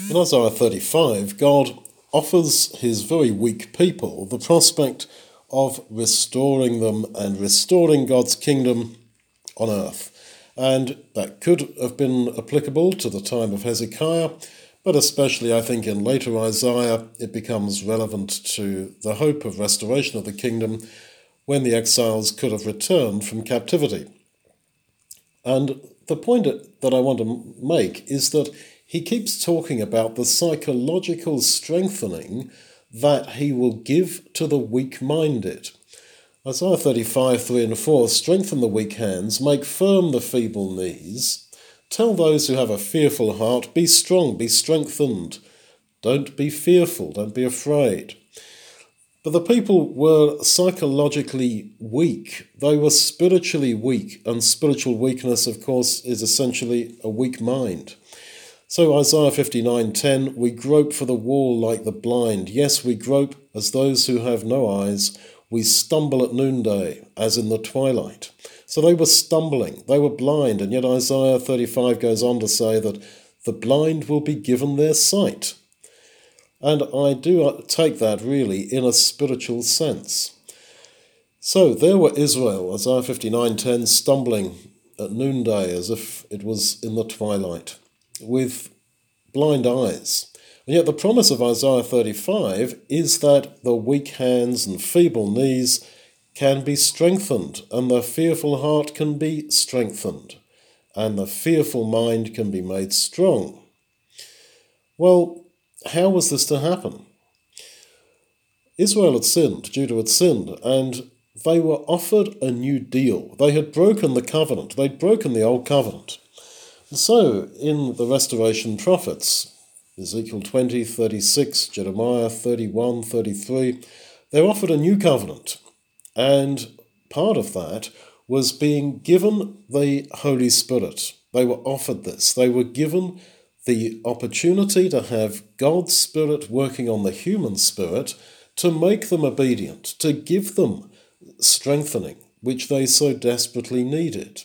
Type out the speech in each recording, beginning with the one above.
In Isaiah 35, God offers his very weak people the prospect of restoring them and restoring God's kingdom on earth. And that could have been applicable to the time of Hezekiah, but especially I think in later Isaiah it becomes relevant to the hope of restoration of the kingdom when the exiles could have returned from captivity. And the point that I want to make is that he keeps talking about the psychological strengthening that he will give to the weak-minded. Isaiah 35, 3 and 4, strengthen the weak hands, make firm the feeble knees. Tell those who have a fearful heart, be strong, be strengthened. Don't be fearful, don't be afraid. But the people were psychologically weak. They were spiritually weak, and spiritual weakness, of course, is essentially a weak mind. So Isaiah 59:10, we grope for the wall like the blind. Yes, we grope as those who have no eyes. We stumble at noonday, as in the twilight. So they were stumbling, they were blind, and yet Isaiah 35 goes on to say that the blind will be given their sight. And I do take that really in a spiritual sense. So there were Israel, Isaiah 59:10, stumbling at noonday as if it was in the twilight, with blind eyes. And yet the promise of Isaiah 35 is that the weak hands and feeble knees can be strengthened, and the fearful heart can be strengthened, and the fearful mind can be made strong. Well, how was this to happen? Israel had sinned, Judah had sinned, and they were offered a new deal. They had broken the covenant. They'd broken the old covenant. And so, in the restoration prophets, Ezekiel 20, 36, Jeremiah 31, 33, they were offered a new covenant. And part of that was being given the Holy Spirit. They were offered this. They were given the opportunity to have God's Spirit working on the human spirit to make them obedient, to give them strengthening, which they so desperately needed.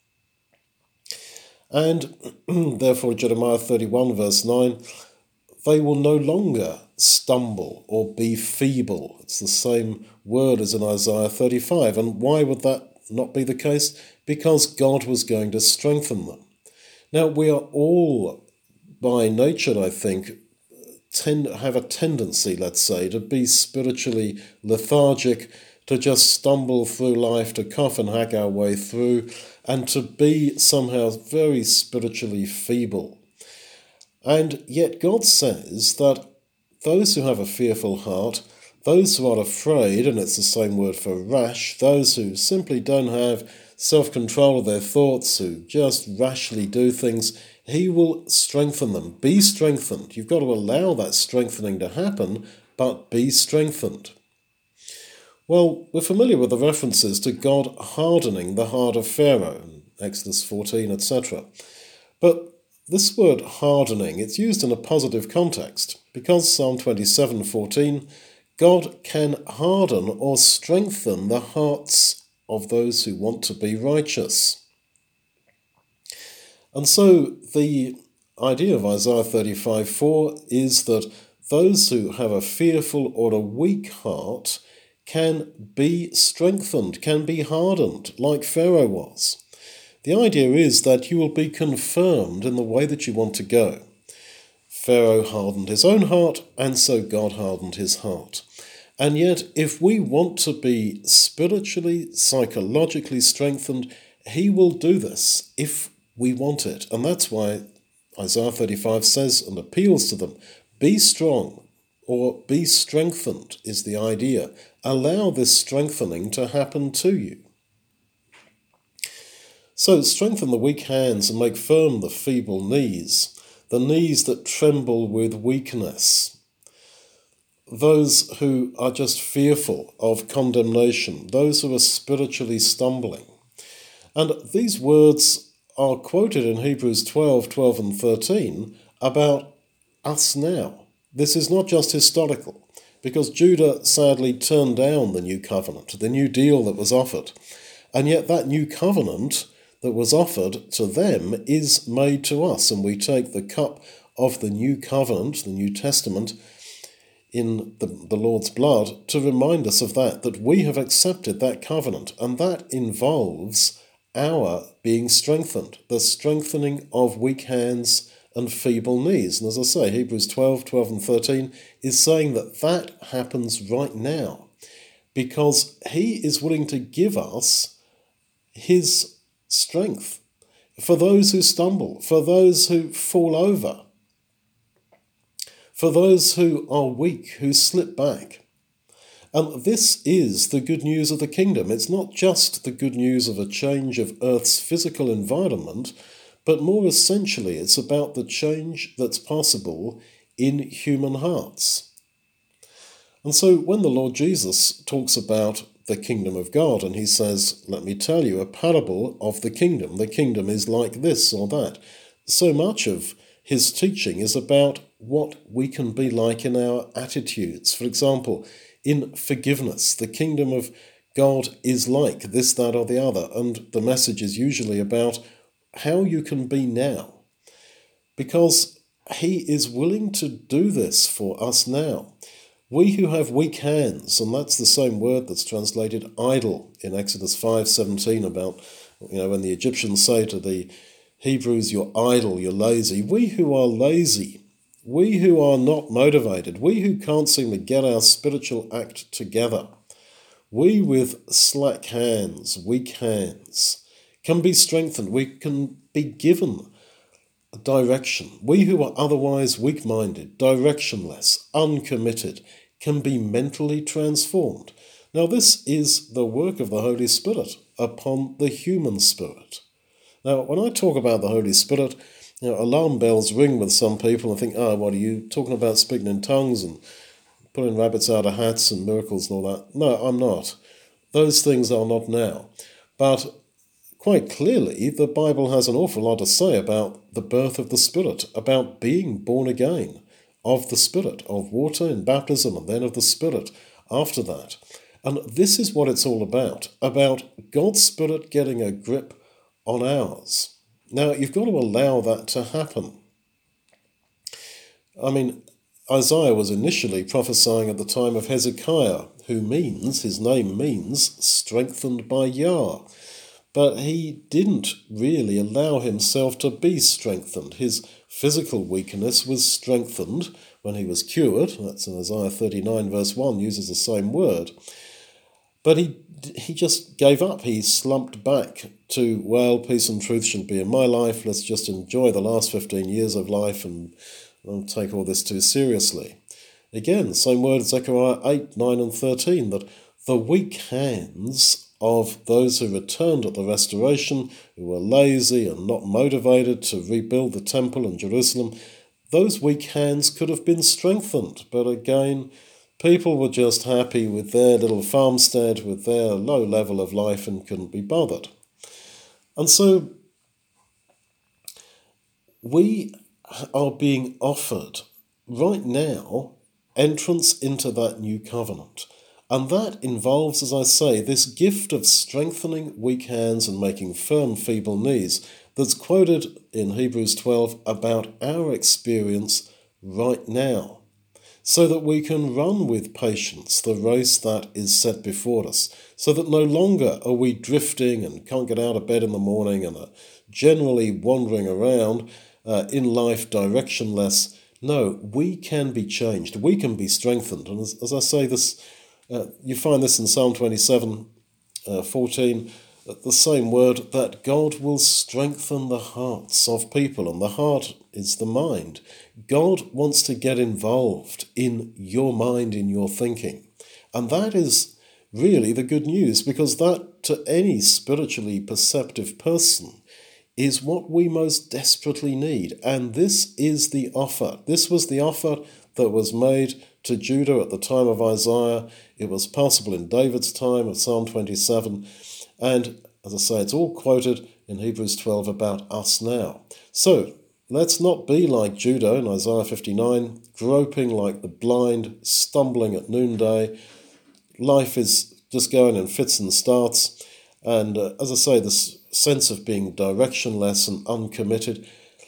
And therefore, Jeremiah 31 verse 9, they will no longer stumble or be feeble. It's the same word as in Isaiah 35. And why would that not be the case? Because God was going to strengthen them. Now, we are all, by nature, I think, have a tendency, let's say, to be spiritually lethargic, to just stumble through life, to cough and hack our way through, and to be somehow very spiritually feeble. And yet God says that those who have a fearful heart, those who are afraid, and it's the same word for rash, those who simply don't have self-control of their thoughts, who just rashly do things, he will strengthen them. Be strengthened. You've got to allow that strengthening to happen, but be strengthened. Well, we're familiar with the references to God hardening the heart of Pharaoh, Exodus 14, etc. But this word hardening, it's used in a positive context, because Psalm 27:14, God can harden or strengthen the hearts of those who want to be righteous. And so the idea of Isaiah 35:4 is that those who have a fearful or a weak heart can be strengthened, can be hardened, like Pharaoh was. The idea is that you will be confirmed in the way that you want to go. Pharaoh hardened his own heart, and so God hardened his heart. And yet, if we want to be spiritually, psychologically strengthened, he will do this if we want it. And that's why Isaiah 35 says and appeals to them, be strong or be strengthened is the idea. Allow this strengthening to happen to you. So strengthen the weak hands and make firm the feeble knees, the knees that tremble with weakness. Those who are just fearful of condemnation, those who are spiritually stumbling. And these words are quoted in Hebrews 12 and 13 about us now. This is not just historical, because Judah sadly turned down the new covenant, the new deal that was offered. And yet that new covenant that was offered to them is made to us, and we take the cup of the new covenant, the New Testament, in the Lord's blood, to remind us of that we have accepted that covenant, and that involves our being strengthened, the strengthening of weak hands and feeble knees. And as I say, Hebrews 12 and 13 is saying that happens right now, because he is willing to give us his strength for those who stumble, for those who fall over, for those who are weak, who slip back. And this is the good news of the kingdom. It's not just the good news of a change of Earth's physical environment, but more essentially, it's about the change that's possible in human hearts. And so when the Lord Jesus talks about the kingdom of God, and he says, let me tell you a parable of the kingdom is like this or that, so much of his teaching is about what we can be like in our attitudes. For example, in forgiveness, the kingdom of God is like this, that, or the other, and the message is usually about how you can be now, because he is willing to do this for us now. We who have weak hands, and that's the same word that's translated idle in Exodus 5:17 about, when the Egyptians say to the Hebrews, you're idle, you're lazy. We who are lazy, we who are not motivated, we who can't seem to get our spiritual act together, we with slack hands, weak hands, can be strengthened. We can be given direction. We who are otherwise weak-minded, directionless, uncommitted, can be mentally transformed. Now, this is the work of the Holy Spirit upon the human spirit. Now, when I talk about the Holy Spirit, alarm bells ring with some people and think, what are you talking about, speaking in tongues and pulling rabbits out of hats and miracles and all that? No, I'm not. Those things are not now. But quite clearly, the Bible has an awful lot to say about the birth of the Spirit, about being born again of the Spirit, of water in baptism and then of the Spirit after that. And this is what it's all about God's Spirit getting a grip on ours. Now, you've got to allow that to happen. Isaiah was initially prophesying at the time of Hezekiah, his name means strengthened by Yah. But he didn't really allow himself to be strengthened. His physical weakness was strengthened when he was cured. That's in Isaiah 39 verse 1, uses the same word. But he just gave up. He slumped back to, peace and truth shall be in my life. Let's just enjoy the last 15 years of life and don't take all this too seriously. Again, same word, Zechariah 8, 9 and 13, that the weak hands of those who returned at the restoration, who were lazy and not motivated to rebuild the temple in Jerusalem, those weak hands could have been strengthened. But again, people were just happy with their little farmstead, with their low level of life, and couldn't be bothered. And so we are being offered right now entrance into that new covenant. And that involves, as I say, this gift of strengthening weak hands and making firm feeble knees that's quoted in Hebrews 12 about our experience right now, so that we can run with patience the race that is set before us, so that no longer are we drifting and can't get out of bed in the morning and are generally wandering around in life directionless. No, we can be changed. We can be strengthened. And as I say, this you find this in Psalm 27, 14, the same word, that God will strengthen the hearts of people, and the heart is the mind. God wants to get involved in your mind, in your thinking. And that is really the good news, because that, to any spiritually perceptive person, is what we most desperately need. And this is the offer. This was the offer that was made to Judah at the time of Isaiah. It was possible in David's time of Psalm 27. And as I say, it's all quoted in Hebrews 12 about us now. So let's not be like Judah in Isaiah 59, groping like the blind, stumbling at noonday. Life is just going in fits and starts. And as I say, this sense of being directionless and uncommitted,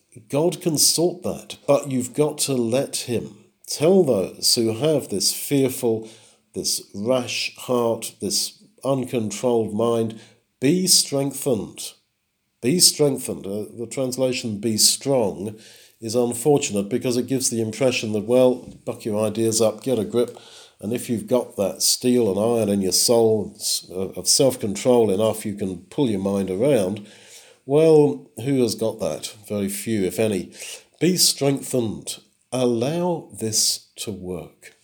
God can sort that, but you've got to let him. Tell those who have this fearful, this rash heart, this uncontrolled mind, be strengthened. Be strengthened. The translation be strong is unfortunate because it gives the impression that, well, buck your ideas up, get a grip, and if you've got that steel and iron in your soul of self-control enough, you can pull your mind around. Well, who has got that? Very few, if any. Be strengthened. Allow this to work.